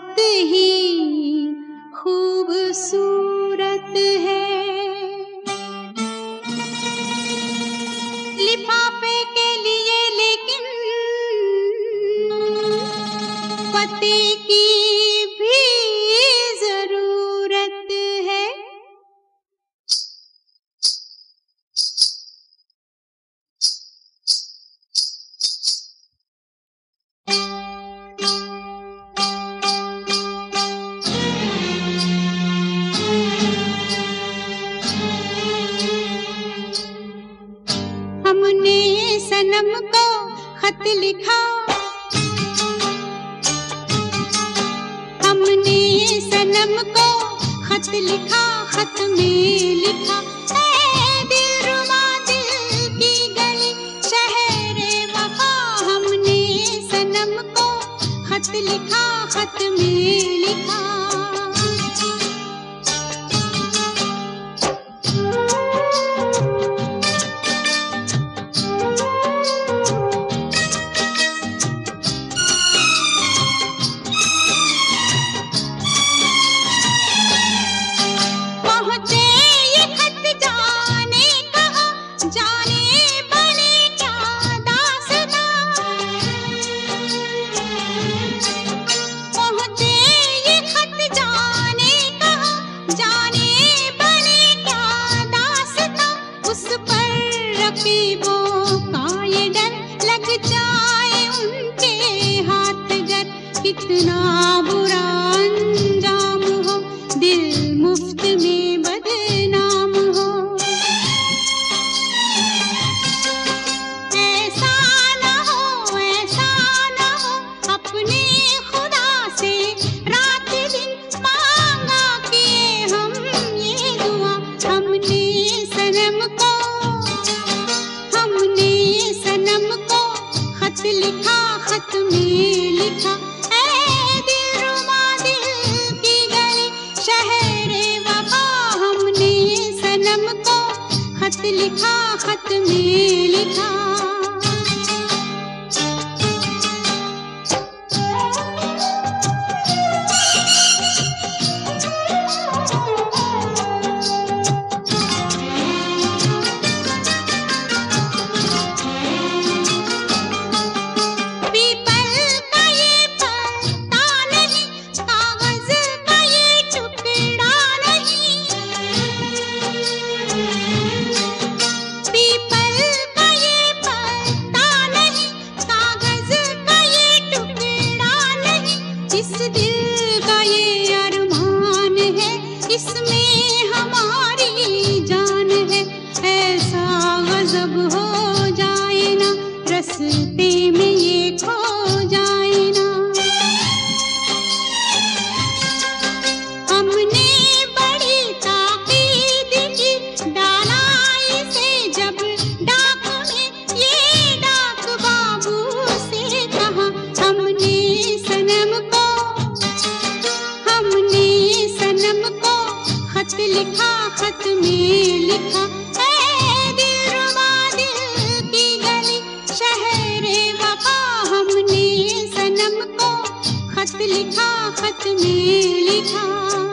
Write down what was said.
बहुत ही खूबसूरत है। लिफाफे के लिए लेकिन पते की भी जरूरत है। हमने सनम को खत लिखा, हमने सनम को खत लिखा, खत में लिखा ऐ दिलरुबा दिल की गली शहरे वफा। हमने सनम को खत लिखा, खत में लिखा। कितना बुरा अंजाम हो, दिल मुफ्त में बदनाम हो। ऐसा ना हो, ऐसा ना हो, अपने खुदा से रात दिन मांगा किए हम ये दुआ। हमने सनम को, हमने सनम को खत लिखा, खत में लिखा खत लिखा, खत में लिखा। इसमें हमारी जान है, ऐसा गजब हो जाए ना, रस्ते में ये खो जाए ना। हमने बड़ी ताकीद की, डाला इसे जब डाक में, ये डाक बाबू से कहा। हमने सनम को, हमने सनम को खत लिखा, खत में लिखा ऐ दिलरुबा दिल की गली शहरे वफा। हमने सनम को खत लिखा, खत में लिखा।